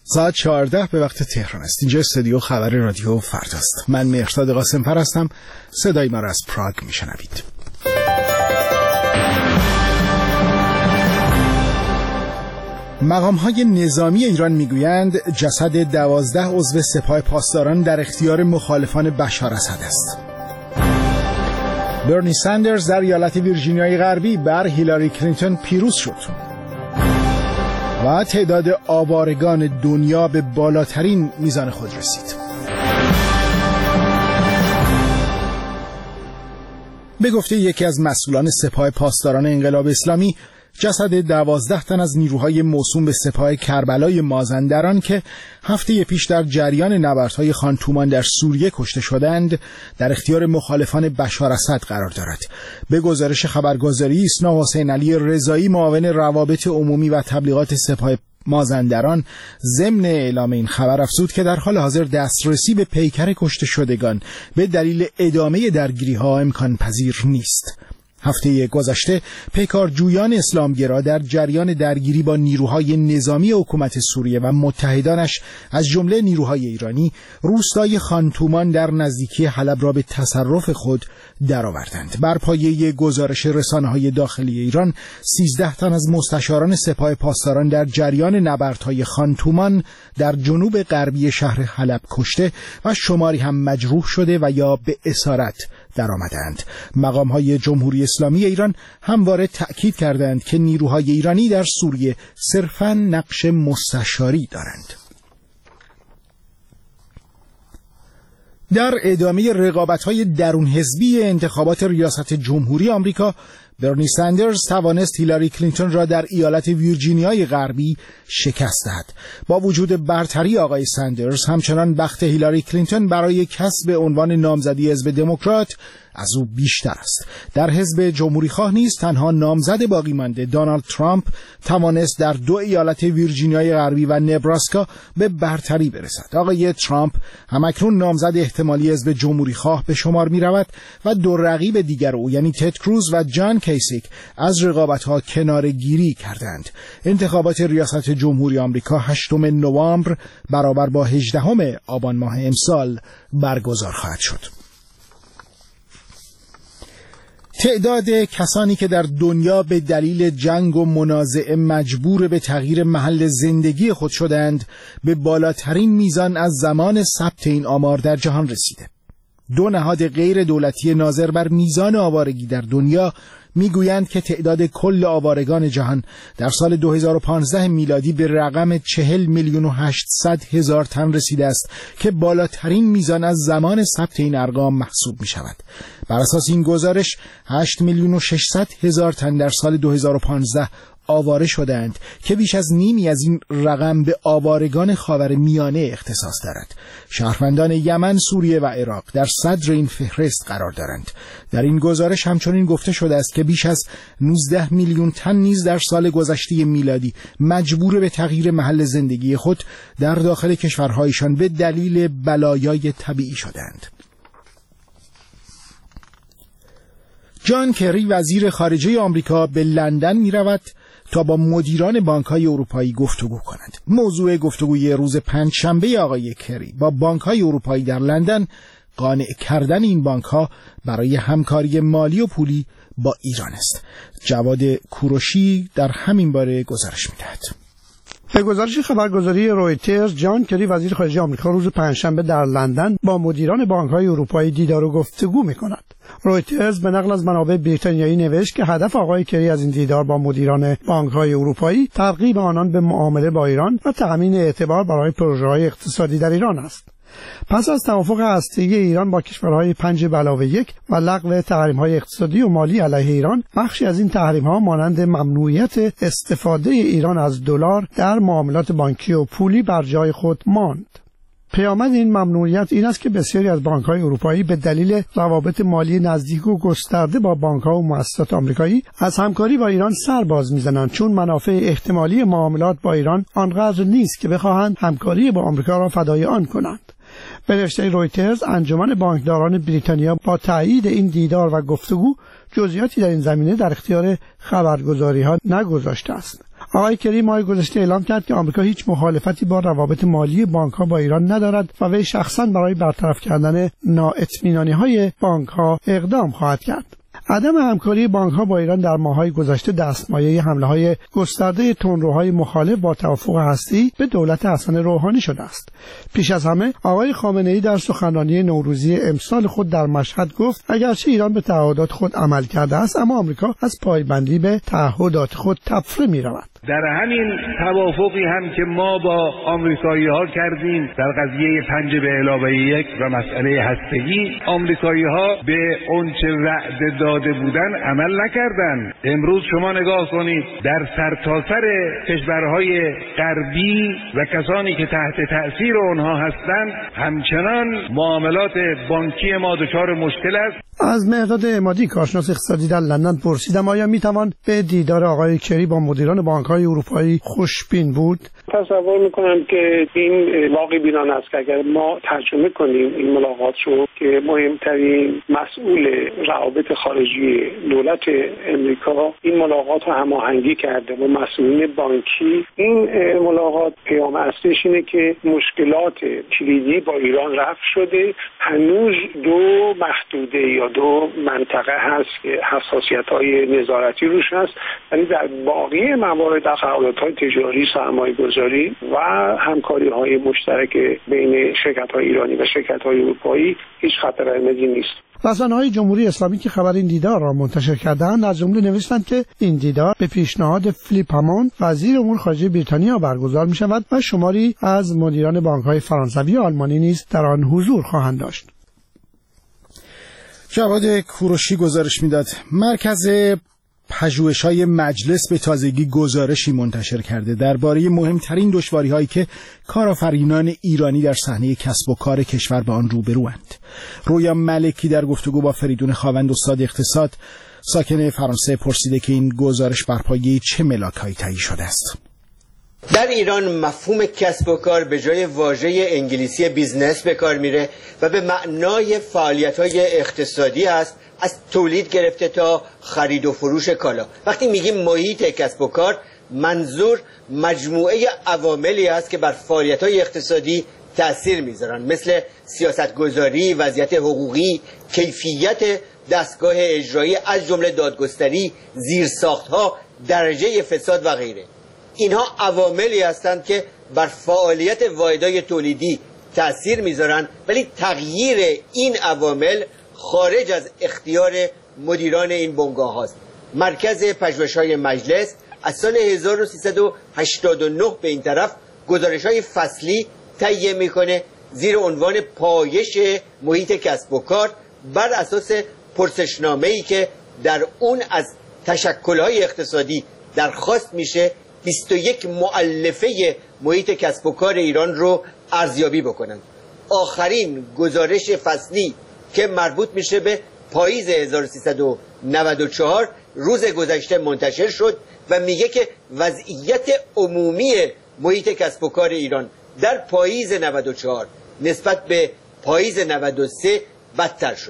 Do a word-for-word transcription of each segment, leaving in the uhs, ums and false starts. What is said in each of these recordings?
ساعت چهارده به وقت تهران است. اینجا استودیو خبر رادیو فرداست. من مهرداد قاسم‌فر هستم. صدای ما را از پراگ میشنوید. مقام‌های نظامی ایران میگویند جسد دوازده عضو سپاه پاسداران در اختیار مخالفان بشار اسد است. برنی سندرز در ایالت ویرجینیای غربی بر هیلاری کلینتون پیروز شد. و تعداد آوارگان دنیا به بالاترین میزان خود رسید. به گفته یکی از مسئولان سپاه پاسداران انقلاب اسلامی، جسد دوازده تن از نیروهای موسوم به سپاه کربلای مازندران که هفته پیش در جریان نبردهای خان تومان در سوریه کشته شدند در اختیار مخالفان بشار اسد قرار دارد. به گزارش خبرگزاری ایسنا، حسین علی رضایی معاون روابط عمومی و تبلیغات سپاه مازندران ضمن اعلام این خبر افزود که در حال حاضر دسترسی به پیکر کشته شدگان به دلیل ادامه درگیری‌ها امکان پذیر نیست. هفته گذشته پیکارجویان اسلامگرا در جریان درگیری با نیروهای نظامی حکومت سوریه و متحدانش از جمله نیروهای ایرانی روستای خان تومان در نزدیکی حلب را به تصرف خود درآوردند. بر پایه گزارش رسانه‌های داخلی ایران، سیزده تن از مستشاران سپاه پاسداران در جریان نبردهای خان تومان در جنوب غربی شهر حلب کشته و شماری هم مجروح شده و یا به اسارت در آمدند. مقام‌های جمهوری اسلامی ایران همواره تأکید کردند که نیروهای ایرانی در سوریه صرفاً نقش مستشاری دارند. در ادامه رقابت‌های درون حزبی انتخابات ریاست جمهوری آمریکا، برنی سندرز توانست هیلاری کلینتون را در ایالت ویرجینیای غربی شکست دهد. با وجود برتری آقای سندرز، همچنان بخت هیلاری کلینتون برای کسب عنوان نامزدی حزب دموکرات از او بیشتر است. در حزب جمهوری خواه نیز تنها نامزد باقی مانده دونالد ترامپ توانست در دو ایالت ویرجینیای غربی و نبراسکا به برتری برسد. آقای ترامپ همکنون نامزد احتمالی حزب جمهوری خواه به شمار می رود و دو رقیب دیگر او یعنی تد کروز و جان کیسیک از رقابت‌ها کناره‌گیری کردند. انتخابات ریاست جمهوری آمریکا هشتم نوامبر برابر با هجدهم آبان ماه امسال برگزار خواهد شد. تعداد کسانی که در دنیا به دلیل جنگ و منازعه مجبور به تغییر محل زندگی خود شدند به بالاترین میزان از زمان ثبت این آمار در جهان رسیده. دو نهاد غیر دولتی ناظر بر میزان آوارگی در دنیا میگویند که تعداد کل آوارگان جهان در سال دو هزار و پانزده میلادی به رقم چهل میلیون و هشتصد هزار تن رسیده است که بالاترین میزان از زمان ثبت این ارقام محسوب می شود. بر اساس این گزارش هشت میلیون و ششصد هزار تن در سال دو هزار و پانزده آواره شدند که بیش از نیمی از این رقم به آوارگان خاورمیانه اختصاص دارد. شهروندان یمن، سوریه و عراق در صدر این فهرست قرار دارند. در این گزارش همچنین گفته شده است که بیش از نوزده میلیون تن نیز در سال گذشته میلادی مجبور به تغییر محل زندگی خود در داخل کشورهایشان به دلیل بلایای طبیعی شدند. جان کری وزیر خارجه آمریکا به لندن می رود تا با مدیران بانک‌های اروپایی گفتگو کند. موضوع گفتگوی روز پنجشنبه آقای کری با بانک‌های اروپایی در لندن قانع کردن این بانک‌ها برای همکاری مالی و پولی با ایران است. جواد کوروشی در همین باره گزارش می‌دهد. به گزارش خبرگزاری رویترز، جان کری وزیر خارجه آمریکا روز پنجشنبه در لندن با مدیران بانک‌های اروپایی دیدار و گفتگو می‌کند. رویترز به نقل از منابع بریتانیایی نوشت که هدف آقای کری از این دیدار با مدیران بانک‌های اروپایی ترغیب آنان به معامله با ایران و تأمین اعتبار برای پروژه‌های اقتصادی در ایران است. پس از توافق هسته‌ای ایران با کشورهای پنج به علاوه یک و لغو تحریم‌های اقتصادی و مالی علیه ایران، بخشی از این تحریم‌ها مانند ممنوعیت استفاده ایران از دلار در معاملات بانکی و پولی بر جای خود ماند. پیامد این ممنوعیت این است که بسیاری از بانک‌های اروپایی به دلیل روابط مالی نزدیک و گسترده با بانک‌ها و مؤسسات آمریکایی از همکاری با ایران سر باز می‌زنند، چون منافع احتمالی معاملات با ایران آنقدر نیست که بخواهند همکاری با آمریکا را فدای آن کنند. به نوشته رویترز، انجمن بانکداران بریتانیا با تایید این دیدار و گفتگو جزئیاتی در این زمینه در اختیار خبرگزاری‌ها نگذاشته است. آقای کری ماه گذشته اعلام کرد که آمریکا هیچ مخالفتی با روابط مالی بانک‌ها با ایران ندارد و وی شخصاً برای برطرف کردن نااطمینانی‌های بانک‌ها اقدام خواهد کرد. عدم همکاری بانک‌ها با ایران در ماه‌های گذشته دستمایه حمله‌های گسترده تندروهای مخالف با توافق هستی به دولت حسن روحانی شده است. پیش از همه آقای خامنه‌ای در سخنرانی نوروزی امسال خود در مشهد گفت اگرچه ایران به تعهدات خود عمل کرده است اما آمریکا از پایبندی به تعهدات خود تفره می‌رود. در همین توافقی هم که ما با آمریکایی‌ها کردیم در قضیه پنج به علاوه یک و مسئله هسته‌ای، آمریکایی‌ها به اونچه وعده داده بودن عمل نکردند. امروز شما نگاه کنید در سرتاسر کشورهای غربی و کسانی که تحت تأثیر آنها هستند همچنان معاملات بانکی ما دچار مشکل است. از مهرداد عمادی کارشناس اقتصادی در لندن پرسیدم آیا میتوان به دیدار آقای کری با مدیران بانک‌های اروپایی خوشبین بود؟ تصور میکنم که این واقع بینانه است که اگر ما ترجمه کنیم این ملاقات رو که مهمترین مسئول روابط خارجی دولت امریکا این ملاقات رو هماهنگی کرده با مسئولین بانکی، این ملاقات پیام اصلیش اینه که مشکلات کلیدی با ایران رفع شده، هنوز دو محدوده یا دو منطقه هست که حساسیت‌های نظارتی روش هست، ولی در باقی موارد در قراردادهای تجاری، سرمایه‌گذاری و همکاری‌های مشترک بین شرکت‌های ایرانی و شرکت‌های اروپایی هیچ خط قرمزی نیست. رسانه‌های جمهوری اسلامی که خبر این دیدار را منتشر کردند از جمله نوشتند که این دیدار به پیشنهاد فیلیپ هاموند وزیر امور خارجه بریتانیا برگزار می‌شود و شماری از مدیران بانک‌های فرانسوی و آلمانی نیز در آن حضور خواهند داشت. جواد کوروشی گزارش میداد. مرکز پژوهش‌های مجلس به تازگی گزارشی منتشر کرده درباره مهمترین دشواری‌هایی که کارآفرینان ایرانی در صحنه کسب و کار کشور با آن روبروند. رویا ملکی در گفتگو با فریدون خاوند استاد اقتصاد ساکن فرانسه پرسیده که این گزارش بر پایه چه ملاک‌هایی تهیه شده است. در ایران مفهوم کسب و کار به جای واژه انگلیسی بیزنس به کار میره و به معنای فعالیت‌های اقتصادی است، از تولید گرفته تا خرید و فروش کالا. وقتی میگیم محیط کسب و کار منظور مجموعه عواملی است که بر فعالیت‌های اقتصادی تأثیر میذارن، مثل سیاستگذاری، وضعیت حقوقی، کیفیت دستگاه اجرایی از جمله دادگستری، زیرساخت‌ها، درجه فساد و غیره. اینها عواملی هستند که بر فعالیت واحدهای تولیدی تأثیر میذارن، ولی تغییر این عوامل خارج از اختیار مدیران این بنگاه هاست. مرکز پژوهش‌های مجلس از سال هزار و سیصد و هشتاد و نه به این طرف گزارش‌های فصلی تهیه میکنه زیر عنوان پایش محیط کسب و کار بر اساس پرسشنامه‌ای که در اون از تشکل‌های اقتصادی درخواست میشه بیست و یک مؤلفه محیط کسب و کار ایران رو ارزیابی بکنند. آخرین گزارش فصلی که مربوط میشه به پاییز هزار و سیصد و نود و چهار روز گذشته منتشر شد و میگه که وضعیت عمومی محیط کسب و کار ایران در پاییز نود و چهار نسبت به پاییز نود و سه بدتر شد.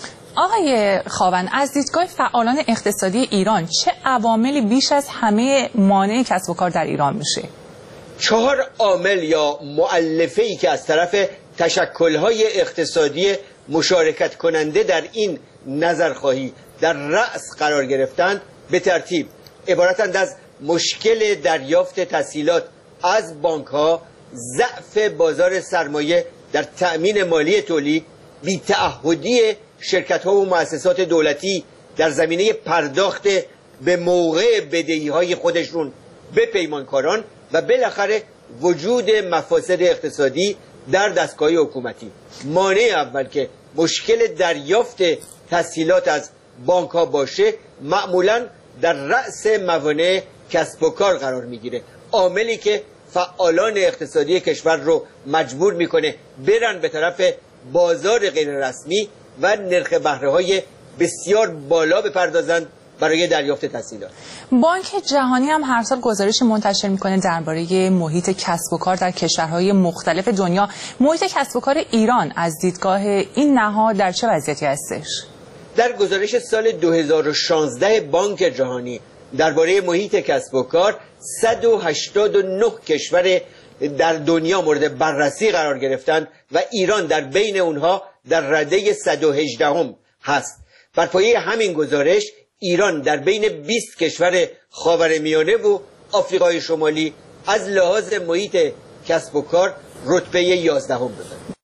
آقای خاوند، از دیدگاه فعالان اقتصادی ایران چه عواملی بیش از همه مانع کسب و کار در ایران میشه؟ چهار عامل یا مؤلفه‌ای که از طرف تشکل‌های اقتصادی مشارکت کننده در این نظرخواهی در رأس قرار گرفتند به ترتیب عبارتند از مشکل دریافت تسهیلات از بانک‌ها، ضعف بازار سرمایه در تأمین مالی تولید، بی‌تعهدی شرکت‌ها و مؤسسات دولتی در زمینه پرداخت به موقع بدهی‌های خودشون به پیمانکاران و بالاخره وجود مفاسد اقتصادی در دستگاه حکومتی. مانع اول که مشکل دریافت تسهیلات از بانک‌ها باشه معمولاً در رأس موانع کسب و کار قرار میگیره، عاملی که فعالان اقتصادی کشور رو مجبور میکنه برن به طرف بازار غیر رسمی و نرخ بهره‌های بسیار بالا بپردازند برای دریافت تسهیلات. بانک جهانی هم هر سال گزارش منتشر میکنه درباره محیط کسب و کار در کشورهای مختلف دنیا. محیط کسب و کار ایران از دیدگاه این نهاد در چه وضعیتی هستش؟ در گزارش سال دو هزار و شانزده بانک جهانی درباره محیط کسب و کار صد و هشتاد و نه کشور در دنیا مورد بررسی قرار گرفتند و ایران در بین اونها در رده صد و هجده هم هست. بر پایه همین گزارش ایران در بین بیست کشور خاورمیانه و آفریقای شمالی از لحاظ محیط کسب و کار رتبه یازدهم دارد.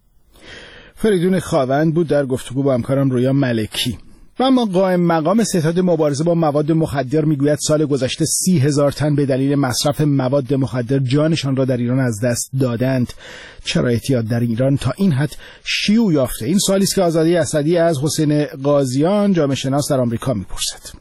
فریدون خاوند بود در گفتگو با همکارم رویا ملکی. و اما قائم مقام ستاد مبارزه با مواد مخدر میگوید سال گذشته سی هزار تن به دلیل مصرف مواد مخدر جانشان را در ایران از دست دادند. چرا اعتیاد در ایران تا این حد شیوع یافته؟ این سوالی است که آزادی اسدی از حسین قاضیان جامعه شناس در آمریکا میپرسد.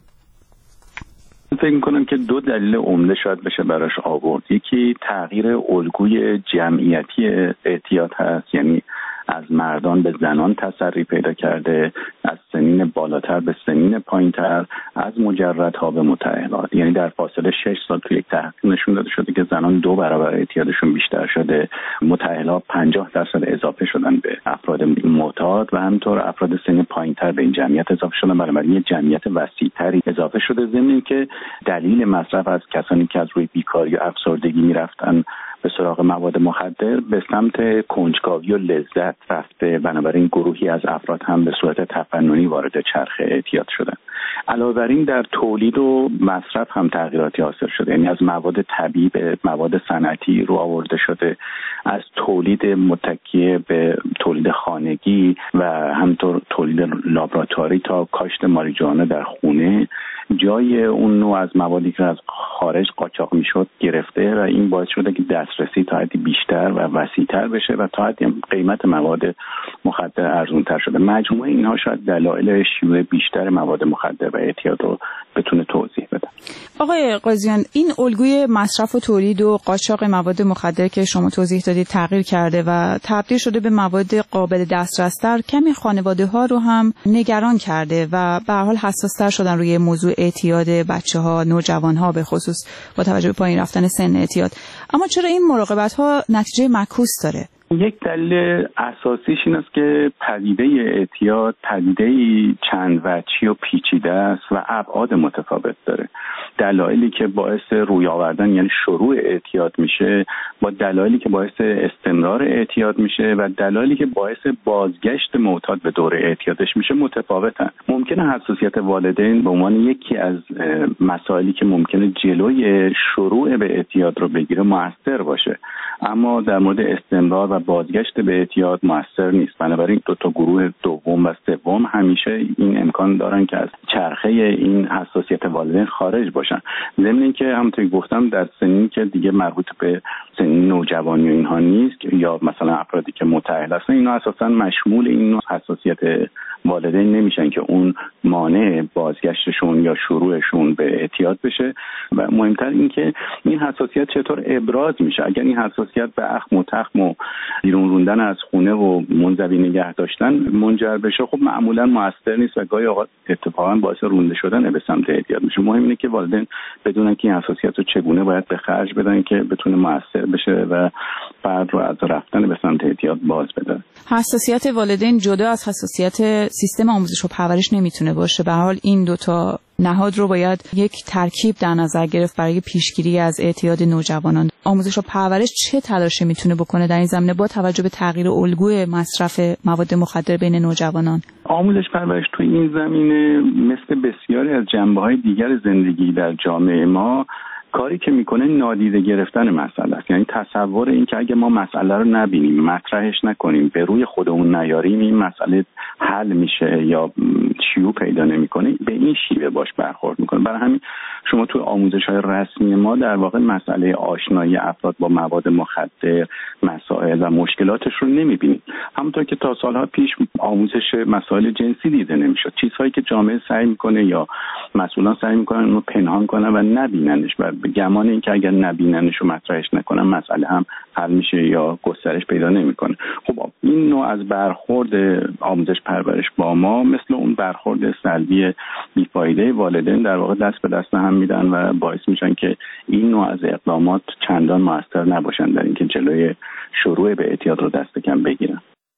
فکر می‌کنم که دو دلیل عمده شاید بشه براش آورد. یکی تغییر الگوی جمعیتی اعتیاد هست، یعنی از مردان به زنان تسری پیدا کرده، از سنین بالاتر به سنین پایینتر، از مجردها به متأهلات. یعنی در فاصله شش سال توی یک تحقیق نشون داده شده که زنان دو برابر اعتیادشون بیشتر شده، متأهلات پنجاه درصد اضافه شدن به افراد معتاد و همینطور افراد سن پایینتر به این جمعیت اضافه شدن. بنابراین یه جمعیت وسیع‌تری اضافه شده، ضمن اینکه دلیل مصرف از کسانی که از روی بیکاری و افسردگی میرفتن به سراغ مواد مخدر به سمت کنجکاوی و لذت رفته. بنابراین گروهی از افراد هم به صورت تفننی وارد چرخه اعتیاد شدن. علاوه بر این در تولید و مصرف هم تغییراتی حاصل شده، یعنی از مواد طبیعی به مواد صنعتی رو آورده شده، از تولید متکی به تولید خانگی و همینطور تولید لابراتواری تا کاشت ماریجوانا در خونه جای اون نوع از موادی که از خارج قاچاق میشد گرفته و این باعث شده که دسترسی تا حدی بیشتر و وسیع‌تر بشه و تا حدی قیمت مواد مخدر ارزان‌تر شده. مجموعه اینها شاید دلایل شیوع بیشتر مواد مخدر و اعتیاد رو بتونه توضیح بده. آقای قاضیان، این الگوی مصرف و تولید و قاچاق مواد مخدر که شما توضیح دادید تغییر کرده و تبدیل شده به مواد قابل دسترس‌تر، کمی خانواده‌ها رو هم نگران کرده و به هر حال حساس‌تر شدن روی موضوع اعتیاد بچه‌ها، نوجوان‌ها به خصوص با توجه به پایین رفتن سن اعتیاد. اما چرا این مراقبت‌ها نتیجه معکوس داره؟ یک دلیل اساسیش این است که پدیده اعتیاد پدیده‌ای چند وجهی و پیچیده است و ابعاد متفاوت داره. دلایلی که باعث روی آوردن یعنی شروع اعتیاد میشه با دلایلی که باعث استمرار اعتیاد میشه و دلایلی که باعث بازگشت معتاد به دوره اعتیادش میشه متفاوتن. ممکنه حساسیت والدین به عنوان یکی از مسائلی که ممکنه جلوی شروع به اعتیاد رو بگیره موثر باشه، اما در مورد استمرار و بازگشت به اعتیاد موثر نیست. بنابراین دو تا گروه دوم و سوم همیشه این امکان دارن که از چرخه این حساسیت والدین خارج باشن. ضمن اینکه همونطور که گفتم در سنی که دیگه مربوط به سن نوجوانی و اینها نیست یا مثلا افرادی که متأهل هستن، اینا اساسا مشمول این نوع حساسیت والدین نمیشن که اون مانع بازگشتشون یا شروعشون به اعتیاد بشه. و مهمتر این که این حساسیت چطور ابراز میشه. اگر این حساسیت به اخم و تخم و بیرون روندن از خونه و منزوی نگه داشتن منجر بشه، خب معمولا موثر نیست و گاهی اوقات اتفاقا باعث رونده شدن به سمت اعتیاد میشه. مهم اینه که والدین بدونن که این حساسیت رو چگونه باید به خرج بدن که بتونه موثر بشه و فرد رو از رفتن به سمت اعتیاد باز بداره. حساسیت والدین جدا از حساسیت سیستم آموزش و پرورش نمیتونه باشه. به هر حال این دوتا نهاد رو باید یک ترکیب در نظر گرفت برای پیشگیری از اعتیاد نوجوانان. آموزش و پرورش چه تلاشی میتونه بکنه در این زمینه با توجه به تغییر الگوی مصرف مواد مخدر بین نوجوانان؟ آموزش پرورش تو این زمینه مثل بسیاری از جنبه‌های دیگر زندگی در جامعه ما کاری که میکنه نادیده گرفتن مسئله است. یعنی تصور این که اگه ما مسئله رو نبینیم، مطرحش نکنیم، به روی خودمون نیاریم، این مسئله حل میشه یا شیوع پیدا نمیکنه، به این شیوه باش برخورد میکنه. برای همین شما تو آموزش‌های رسمی ما در واقع مسئله آشنایی افراد با مواد مخدر، مسائل و مشکلاتش رو نمیبینید. همونطور که تا سالها پیش آموزش مسائل جنسی دیده نمیشد. چیزهایی که جامعه سعی میکنه یا مسئولان سعی میکنن اونو پنهان کنن و نبیننش و به گمان اینکه اگر نبیننش و مطرحش نکنن مسئله هم حل میشه یا گسترش پیدا نمیکنه. خب این نوع از برخورد آموزش پرورش با ما مثل اون برخورد سلبی بیفایده والدین در واقع دست به دست هم میدن و باعث میشن که این نوع از اقدامات چندان موثر نباشن در اینکه جلوی شروع به اعتیاد رو دست کم بگیرن.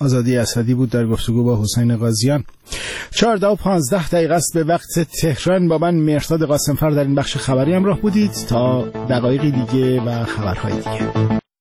آزادی اسدی بود در گفتگو با حسین قاضیان. چهارده و پانزده دقیقه است به وقت تهران. با من مهرداد قاسمفر در این بخش خبری همراه بودید تا دقایقی دیگه و خبرهای دیگه.